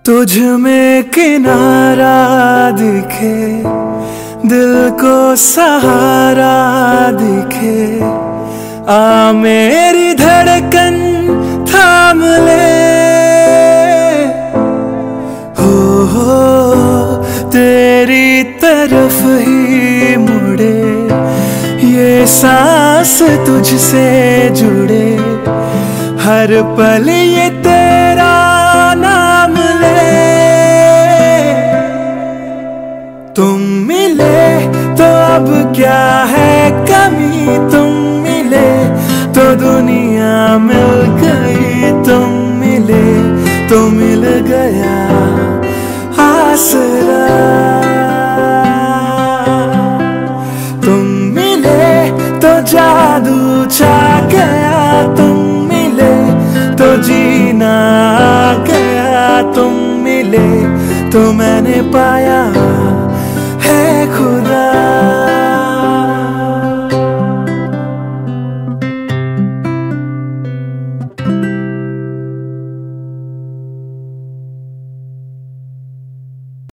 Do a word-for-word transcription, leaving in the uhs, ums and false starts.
तुझ में किनारा दिखे, दिल को सहारा दिखे, आ मेरी धड़कन थाम ले। हो हो तेरी तरफ ही मुड़े, ये सांस तुझसे जुड़े, हर पल ये तेरा नाम ले। तुम मिले तो अब क्या है कमी, तुम मिले तो दुनिया मिल गई, तुम मिले तो मिल गया आसरा। तुम मिले तो जादू छा गया, तुम मिले तो जीना आ गया, तुम मिले तो मैंने पाया